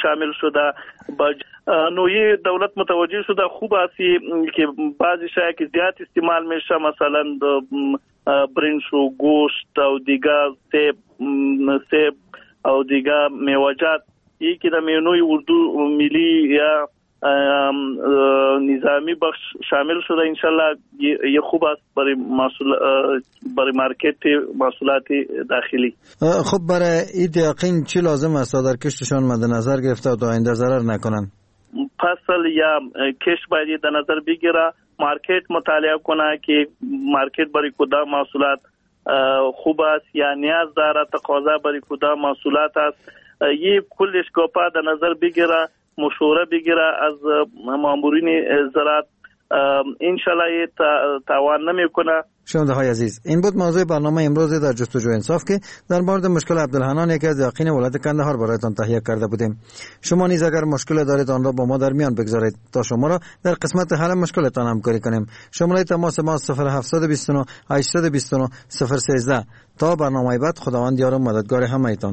شامل شده. نوعی دولت متوجه شده خوب است که بعضی شایع که زیاد استعمال میشه، مثلا برنج و گوشت و دیگر سیب او دیگر میوه‌جات، یکی در مینوی اردو ملی یا نظامی بخش شامل شده. انشالله یه خوب است برای مارکت محصولات داخلی. خب برای این یقین چی لازم است در کشتشان مد نظر گرفته تا آینده ضرر نکنن؟ فصل یا کشت باید در نظر بگیره، مارکت مطالعه کنه که مارکت برای کدام محصولات خوب است یا نیاز داره، تقاضا برای کدام محصولات است. یه کلش گپا در نظر بگیره، مشوره بگیره از مامورین زراعت. انشالله تاوان نمیکنه. شنونده های عزیز، این بود موضوع برنامه امروز در جستجوی انصاف که در مورد مشکل عبدالحنان یکی از یقین ولایت کندهار برایتان تهیه کرده بودیم. شما نیز اگر مشکل دارید آن را با ما در میان بگذارید تا شما را در قسمت حل مشکلتان همکاری کنیم. شماره تماس ما 0729 829 013. تا برنامه بعد، خداوند یار و مددگار همه‌تان.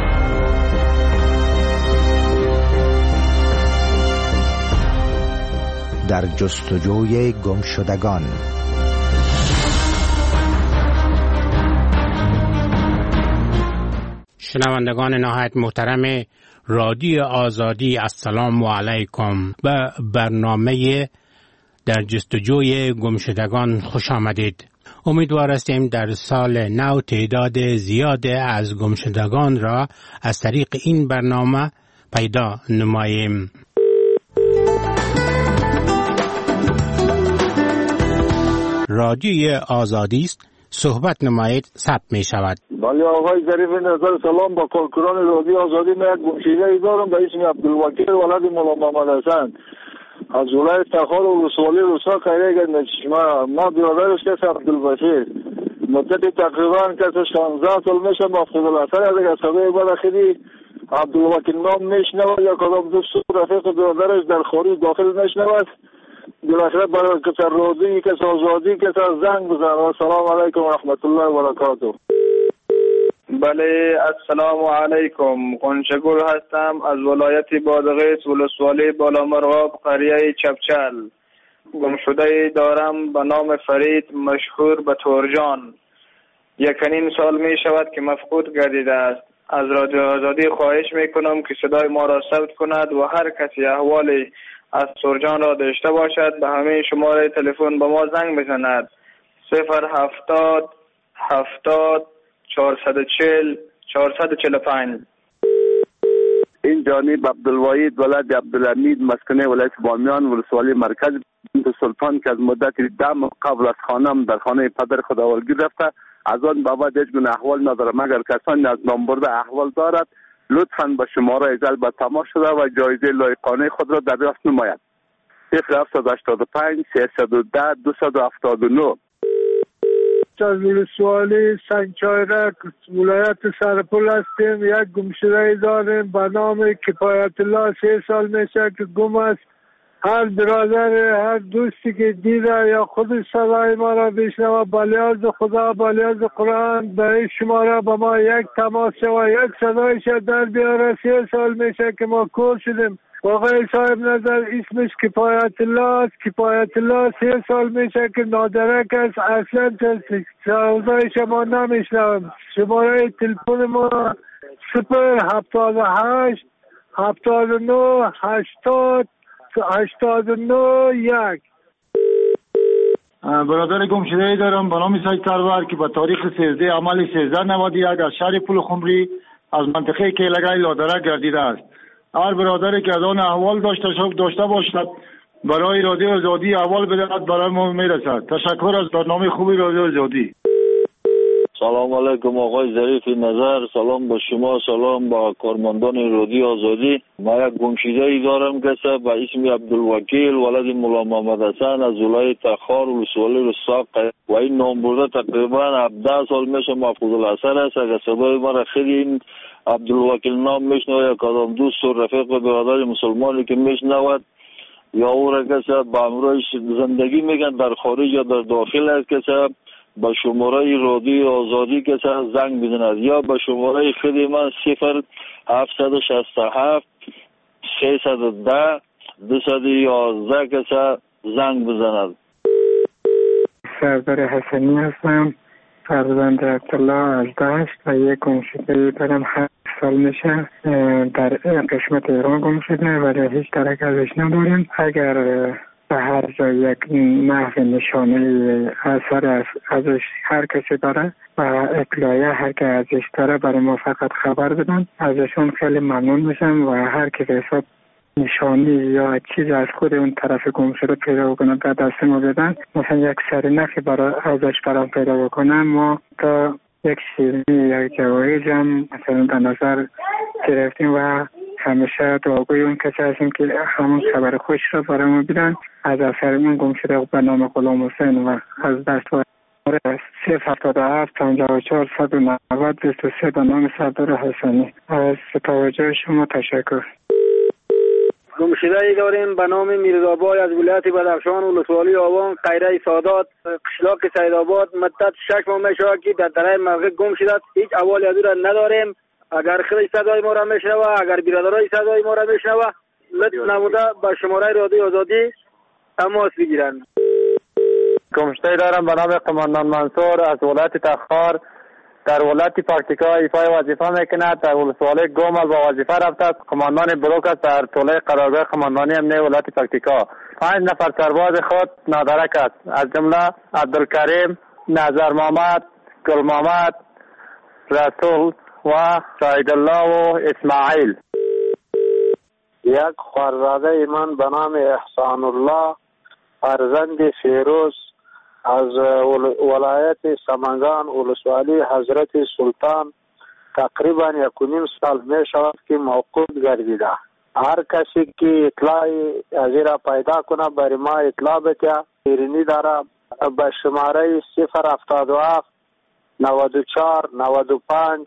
در جستجوی گمشدگان. شنوندگان نهایت محترم رادیو آزادی، السلام علیکم. به برنامه در جستجوی گمشدگان خوش آمدید. امیدوار هستیم در سال نو تعداد زیاد از گمشدگان را از طریق این برنامه پیدا نماییم. رادیوی آزادی است، صحبت نمایید، ثبت می شود. بله آقای ظریف نظر، سلام با کارکنان رادیو آزادی. من یک گمشده دارم به اسم عبدالوکیل ولد مولا محمد حسن از ولایت تخار و ولسوالی روسا قریه گندچشمه. ما برادرش کس عبدالبشیر مدت تقریبا کس 16 سال میشه مفقود الاثر از اگر صدای بعد خیلی عبدالوکیل نام میشنود یا کدام دوست رفیق برادرش در خارج داخل میشنود، بالاخره برای کس رادیوی کس آزادی کس زنگ بزن. و سلام علیکم و رحمت الله و برکاته. بله السلام علیکم. قنچگل هستم از ولایت بادغیس ولسوالی بالامرغاب قریه چپچل. گمشده دارم به نام فرید مشهور به تورجان. 1.5 سال می شود که مفقود گردیده است. از رادیو آزادی خواهش می کنم که صدای ما را ثبت کند و هر کسی احوالی از تورجان را داشته باشد به همین شماره تلفن به ما زنگ بزند. 070 70 440 445. این جانب عبدالوحید ولد عبدالحمید مسکن ولایت بامیان ولسوالی مرکز بنت سلطان که از مدت 10 قبل از خانم در خانه پدر خداوندگیر رفته، از آن بابت هیچ گونه احوال ندارم. اگر کسانی از نام برده احوال دارد لطفاً به شماره جلب تماس شده و جایزه لایقانه خود را دریافت نماید. 0785 310 279. از ولسوالی سنگچایرک ولایت سرپل هستیم. یک گمشده داریم به نام کفایت الله. 3 سال میشه که گم است. هر برادر هر دوستی که دیده یا خود صدای ما را بشنوه به لحاظ خدا به لحاظ قرآن به این شماره به ما یک تماس و یک صدایش در بیاره. 3 سال میشه که ما کور شدیم. آقای صاحب نظر اسمش کفایت الله است. کفایت الله 3 سال میشه که نادرک است. اصلا صدایش ما نمیشنویم. شماره تلفن ما 078 79 80 89 1. برادر گمشده دارم به نام سید سرور که با تاریخ 13 عمل 1391 از شهر پول خمری از منطقه کیلگای لادرک گردیده است. هر برادری که از آن احوال داشته باشد برای رادیو آزادی احوال بدهد برای ما میرسد. تشکر از برنامه خوبی رادیو آزادی. سلام علیکم آقای ظریف نظر، سلام با شما، سلام با کارمندان رادیو آزادی. ما یک گمشده ای دارم که به اسم عبدالوکیل ولد مولا محمد حسن از ولایت تخار ولسوالی رساق و این نام برده تقریبا 17 سال میشه مفقود الاثر است. اگر صدای ما را خیلی این عبدالوکیل نام میشنوه یا کدام دوست و رفیق برادر مسلمانی که میشنود یا او را که با امروز زندگی میگن در خارج یا در داخل است که با شماره رادیو آزادی که زنگ بزند یا با شماره خود من 0767 610 211 کسا زنگ بزند. سردار حسنی هستم، فرزند عبدالله از دشت و یک گمشده دارم. 7 سال میشه در قسمت ایران گم شده ولی هیچ درک ازش نداریم. اگر به هر جای یک محو نشانه اثر ازش هر کسی داره و اطلاعیه هر که ازش داره برای ما فقط خبر بدن، ازشون خیلی ممنون میشم و هر که حساب نشانی یا چیز از خود اون طرف گم شده پیدا بکنم در دست ما بدن، مثلا یک سرنخی ازش برام پیدا بکنم، ما تا یک شیرینی یک جوایز هم مثلا در نظر گرفتیم و همیشه دعاگوی اون کسی هستیم که همون خبر خوش را برامون بدن. از اثر اون گم شده به نام غلام حسین و از دست 077 54 190 23 به نام سردار حسنی. از توجه شما تشکر. گمشده‌ای داریم به نام میرزابای از ولایت بدخشان ولسوالی آوان قیره سادات قشلاق سیدآباد. مدت 6 ماه میشه که در درای مرغ گم شده. هیچ احوالی از او نداریم. اگر خیلی صدای ما را میشنوه، اگر برادرای صدای ما را میشنوه، لطف نموده به شماره رادیو آزادی تماس بگیرند. گمشده‌ای دارم به نام قماندان منصور از ولایت تخار در ولایت پکتیکا ایفای وظیفه میکند. در ولسوالی گومل با وظیفه رفته است. قماندان بلوک است در طوله قرارگاه قماندانی امنیه ولایت پکتیکا. 5 نفر سرباز خود نادرک است، از جمله عبدالکریم، نظر محمد، گل محمد، رسول و شاهدالله و اسماعیل. یک خوارزاده من به نام احسان الله فرزند فیروز از ولایت سمنگان ولسوالی حضرت سلطان تقریبا 1.5 سال می شود که موقوف گردیده. هر کسی که اطلاعی از را پیدا کنه برای ما اطلاع بده. ایرانی داره به شماره 077 94 95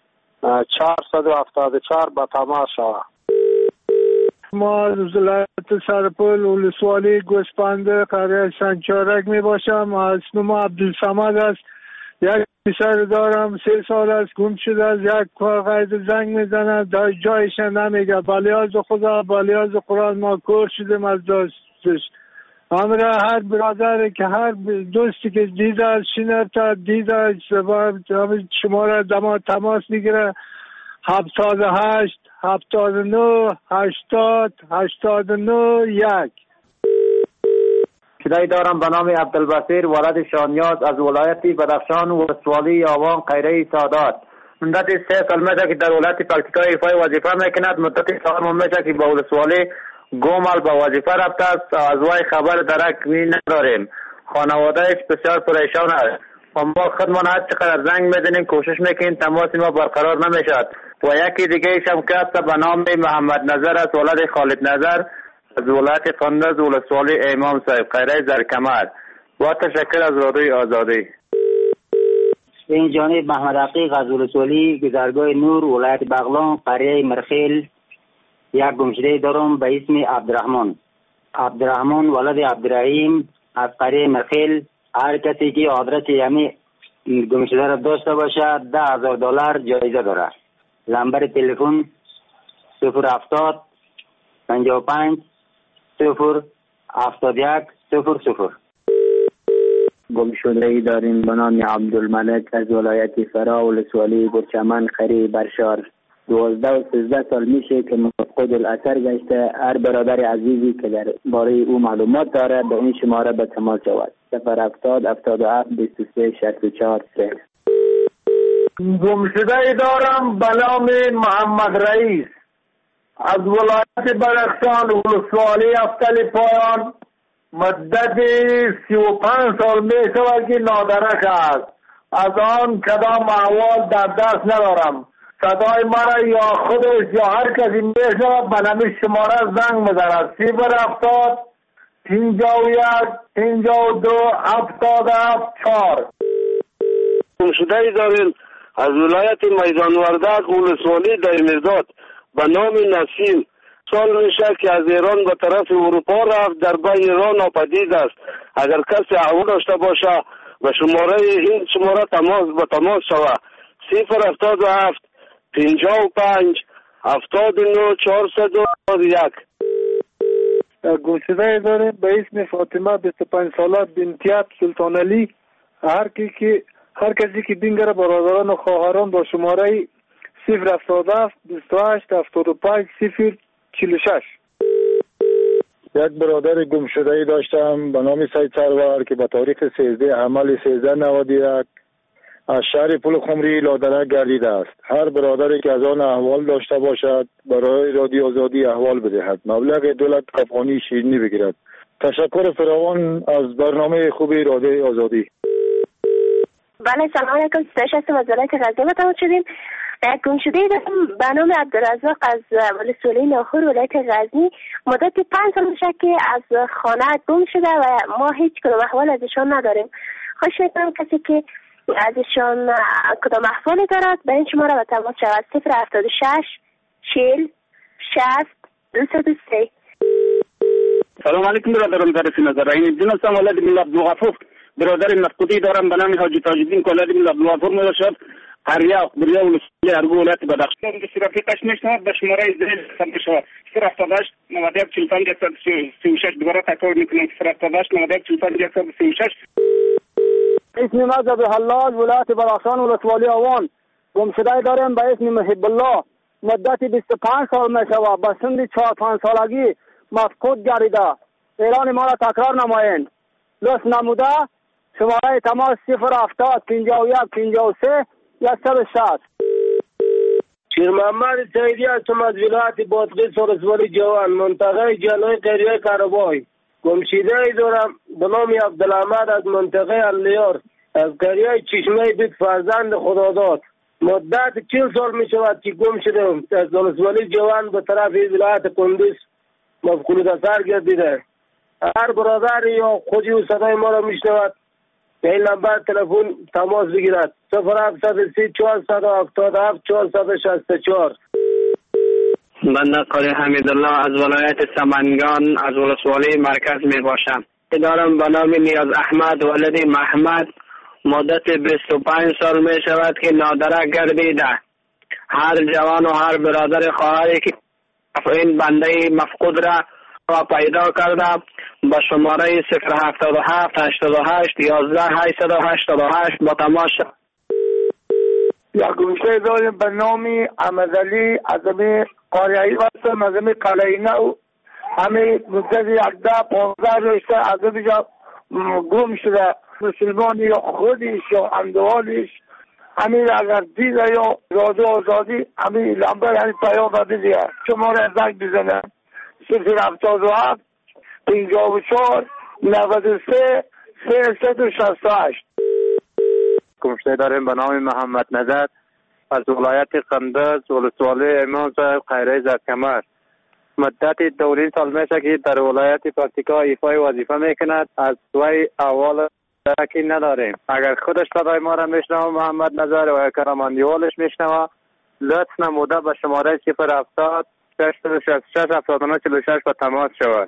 474 به تماس شود. ما از ولایت سرپل ولسوالی گوسپنده قریه سنگچارک می باشم. اسم ما عبدالصمد است. یک پسر دارم 3 سال است گم شده است. یک کاغذ زنگ میزنه جایش نمیگه. بلیاز خدا بلیاز قرآن ما کور شدیم از دستش. همراه هر برادر که هر دوستی که دیده است شنفته دیده شماره دما تماس میگیره 78 79 80 89 1. شده‌ای دارم به نام عبدالبصیر ولد شانیاز از ولایت بدخشان ولسوالی آوان قیره سادات. مدت 3 سال میشه که در ولایت پکتیکا ایفای وظیفه میکند. مدت 4 ماه میشه که به ولسوالی گومل به وظیفه رفته است. از وی خبر درک نداریم. خانوادهش بسیار پریشان است و ما خودمان هر چقدر زنگ میزنیم کوشش میکنیم تماس ما برقرار نمیشد. و یکی دیگه ایشم کس به نام محمد نظر است ولد خالد نظر از ولایت قندز ولسوالی امام صاحب قیره زرکمر. با تشکر از رادیوی آزادی. این جانب محمد عقیق از ولسوالی گذرگاه نور ولایت بغلان قریه مرخیل. یک گمشده دارم به اسم عبدالرحمن ولد عبدالرحیم از قریه مرخیل. هر کسی که آدرس یمی گمشده را داشته باشد $10,000 جایزه داره. نمبر تلفن 070 55 071 00. گمشده‌ای داریم به نام عبدالملک از ولایت فرا ولسوالی گرچمن قریه برشار. 12 و 13 سال میشه که مفقود الاثر گشته. هر برادر عزیزی که در باره او معلومات داره به این شماره به تماس شود. 070 77 23 64 3. گمشده‌ای دارم به نام محمد رئیس از ولایت بدخشان ولسوالی افتل پایان. مدت 35 سال می شود که نادرک است. از آن کدام احوال در دست ندارم. صدای مرا یا خودش یا هر کسی می شود به نمی شماره زنگ میزند. 070 51 52 77 4. گمشده‌ای داریم از ولایت میدان وردک ولسوالی دایمیرداد به نام نسیم. سال میشه که از ایران به طرف اروپا رفت. در بین ایران ناپدید است. اگر کسی احوال داشته باشه به شماره این شماره تماس شود. 077 55 79 401. گمشده داریم به اسم فاطمه 25 ساله بنتیاب سلطان علی. هر کسی که بینگره برادران و خواهران با شماره 077 28 75 046. یک برادر گم شده ای داشتم به نام سید سرور که به تاریخ 13 حمل 1391 از شهر پل خمری لادرک گردیده است. هر برادری که از آن احوال داشته باشد برای رادیو آزادی احوال بدهد، مبلغ دولت افغانی شیرینی بگیرد. تشکر فراوان از برنامه خوبی رادیو آزادی. بله سلام علیکم، ستایش هستم از ولایت غزنی متوجه شدیم. یک گمشده دارم به نام عبدالرزاق از ولسوالی ناخور ولایت غزنی. مدت 5 سال میشه که از خانه گم شده و ما هیچ کدام احوال از ایشان نداریم. خواهش میکنم کسی که از ایشان کدام احوالی دارد به این شماره به تماس شود. 076 40 60 203. سلام علیکم برادران ظریف نظر. این دین هستم ولد من عبدالغفور. برادر مفقودی دارم به نام حاجی تاج الدین کولادی من عبدالغفور میباشد. قریه اخبریه ولسوالی ارگو ولایت بدخشان. رفیقش میشنواد به شماره زیل ثبت شود. 078 91 45 136. دوباره تکرار میکنم 078 91 45 136. اسم مذهب حلال ولایت بدخشان ولسوالی آوان. گمشده داریم به اسم محب الله. مدت 25 سال می شود. به سن 4-5 سالگی مفقود گردیده. اعلان ما را تکرار نمایند. لطف نموده شماره تماس 070 51 53 160. شیر محمد سیدی هستم از ولایت بادغیس ولسوالی جوان منطقه جلوی قریه کربای. گمشده ای دارم به نام عبدالحمد از منطقه الیار از قریه چشمه بیت فرزند خداداد. مدت 40 سال می شود که گم شدم. از ولسوالی جوان به طرف ولایت کندوز مفقود اثر گردیده. هر برادر یا خودی و صدای ما را می شنود به این نمبر تلفن تماس بگیرد. 0730 477 464. بنده قاری حمیدالله از ولایت سمنگان از ولسوالی مرکز می باشم. دارم به نام نیاز احمد ولدی محمد. مدت 25 سال می شود که نادرک گردیده. هر جوان و هر برادر خواهری که این بنده مفقود را پیدا کرده با شماره 077 88 11 888 با تماس. یا گمشده داریم به نام احمدعلی از امی قاریایی هستم از امی قلعینه. همه مدت 10-15 رشته از امی جا گم شده. مسلمان یا خودش یا اندوالش همین اگر دیده یا رادیو آزادی همین لمبر همین پیام بده شماره زنگ بزنم 077 54 93 368. گمشده داریم به نام محمد نظر از ولایت قندز ولسوالی امام صاحب خیره زرکمر. مدت 2 سال میشه که در ولایت پکتیکا ایفای وظیفه میکند. از وی احوال درکی نداریم. اگر خودش صدای ما را میشنوه محمد نظر و کرماندیوالش میشنوه لطف نموده به شماره 070 666 79 46 به تماس شود.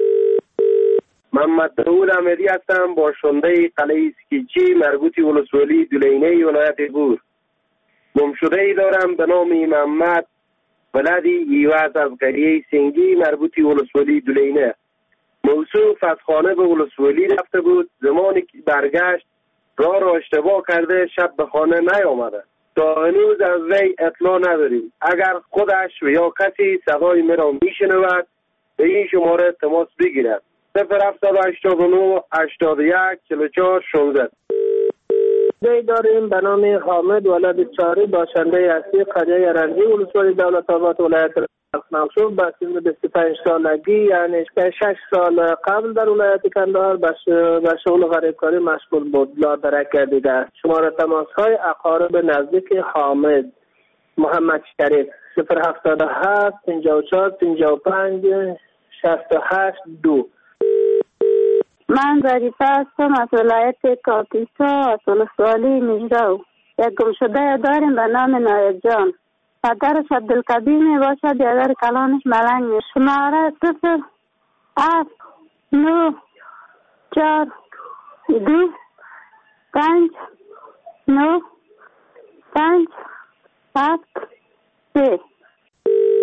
محمد داود احمدی هستم باشنده قلعه اسکیچی مربوط ولسوالی دولینه ولایت بور. گمشده ای دارم به نام محمد ولدی ایواز از قریه سنگی مربوط ولسوالی دولینه. موصوف از خانه به ولسوالی رفته بود. زمانی که برگشت راه را اشتباه کرده شب به خانه نیامده. تا هنوز از وی اطلاع نداریم. اگر خودش و یا کسی صدای مرا میشنود به این شماره تماس بگیرد. 0789 81 44 16. داریم به نام حامد ولد چاری باشنده اصلی قریه رنجی ولسوالی دولت آباد ولایت منصور به سن 25 سالگی یعنی 6 سال قبل در ولایت کندهار به شغل غریبکاری مشغول بود. لادرک گردیده است. شماره تماس های اقارب نزدیک حامد محمد شریف 077 54 55 68 2. من ظریفه هستم از ولایت کاپیسا از ولسوالی مجرو. یک گمشده داریم به نام نایب جان. پدرش عبدالکبیر می باشد. بیادر کلانش ملنگ می. شماره 0 9 4 2 5 9 5 7 3.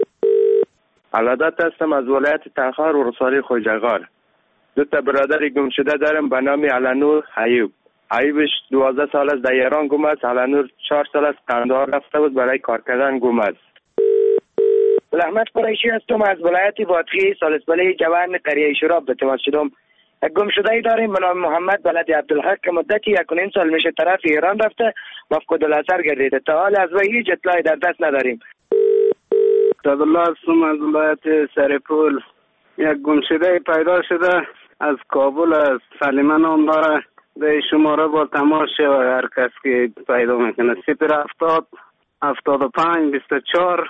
علادت هستم از ولایت تخار و ولسوالی خوجغار. دو تا برادر گم شده دارم به نام علنور ایوب. ایوبش 12 سال است در ایران گم است. علنور 4 سال است قندهار رفته بود برای کار کردن گم است. احمد قریشی هستم از ولایت بادغیس سالسبله جوان قریه شراب به تماس شدم. گم شده ای داریم به نام محمد بلد عبدالحق که مدتی 1.5 سال میشه طرف ایران رفته مفقود الاثر گردیده. تا حال از وی هیچ اطلاعی در دست نداریم. عبدالله هستم از ولایت سرپول. یک گم شده پیدا شده از کابل از سلیمان نام داره. به شماره با تماس و هر کس که پیدا میکنه 070 75 24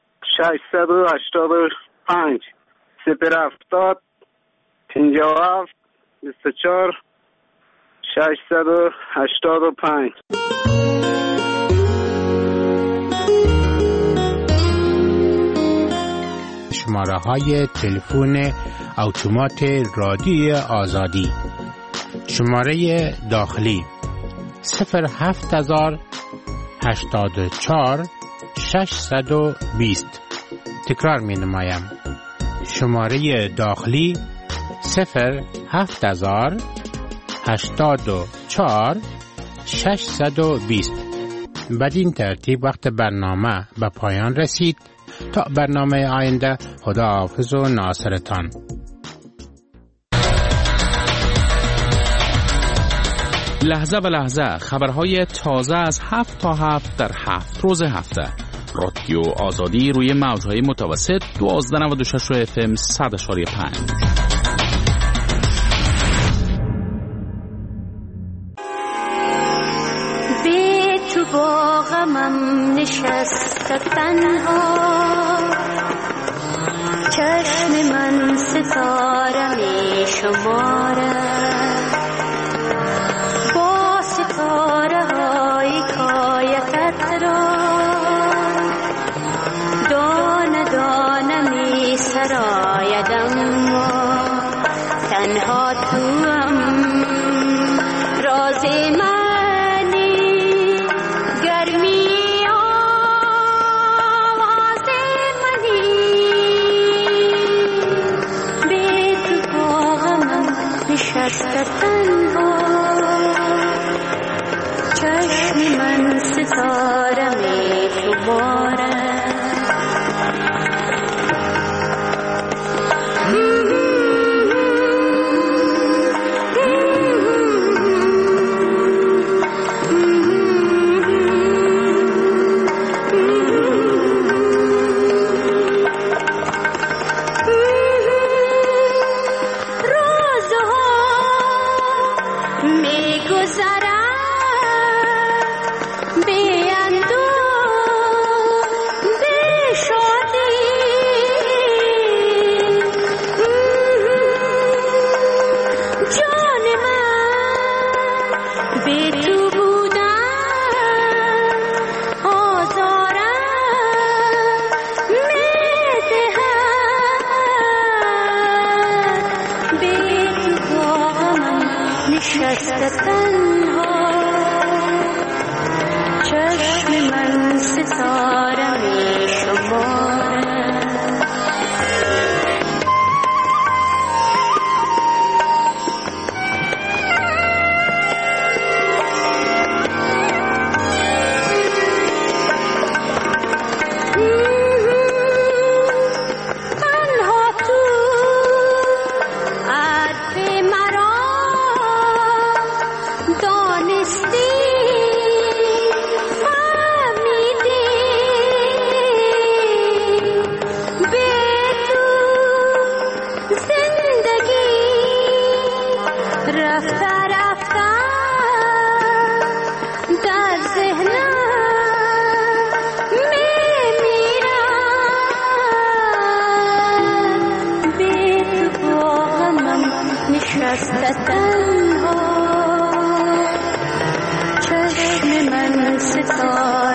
685 070 57 24 685. شماره های تلفن اتومات رادیو آزادی. شماره داخلی 07000 84 620. تکرار می نمایم. شماره داخلی 07000 84 620. بدین ترتیب وقت برنامه به پایان رسید. تا برنامه آینده خداحافظ و ناصرتان. لحظه به لحظه خبرهای تازه از 7 تا 7 در 7 روز هفته. رادیو آزادی روی موجهای متوسط 1296 FM 100.5. به تو با غمم نشسته تنها، چشم من ستاره می شمارد، با ستاره های کایتت را دانه دانه می سراید، اما تنها توام راز منی، گرمی آواز منی، به تو با غمم نشسته تنها، چشم من ستاره می شمارد.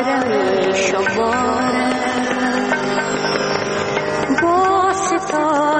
ستاره